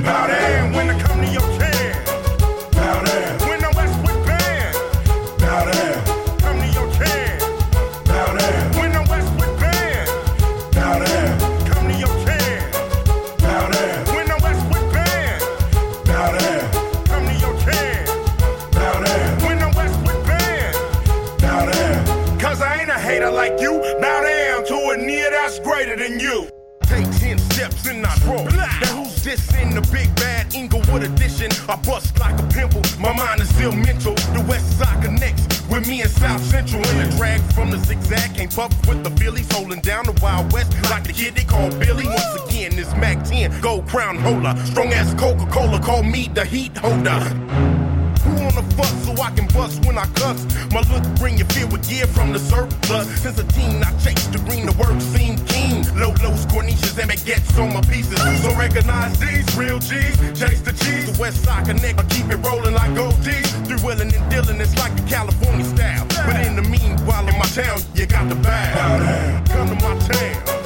Bow down when I come to your can. Bow down when I'm Westwood band. Bow down, come to your can. Bow down when I'm Westwood band. Bow down, come to your can. Bow down when I'm Westwood band. Bow down, come to your can. Bow down when I'm Westwood band. Bow down, 'cause I ain't a hater like you. Bow down to a near that's greater than you. Take 10 steps and I roll. Now who's this in the big bad Inglewood edition? I bust like a pimple, my mind is still mental. The West Side connects with me in South Central. And the drag from the zigzag came puff with the Phillies, holding down the Wild West like the kid they call Billy. Once again, this Mac 10 gold crown holder, strong as Coca-Cola, call me the heat holder. Who on the fuck so I can bust when I cuss? My look bring you fear with gear from the surplus. Since a teen I chased the green, the work seemed keen. Low-lows, corniches, and baguettes on my pieces. So recognize these real G's, chase the cheese. The West Side Connect, I keep it rolling like gold D's. Through Willing and Dillon, it's like the California style. But in the meanwhile, in my town, you got the bag. Come to my town.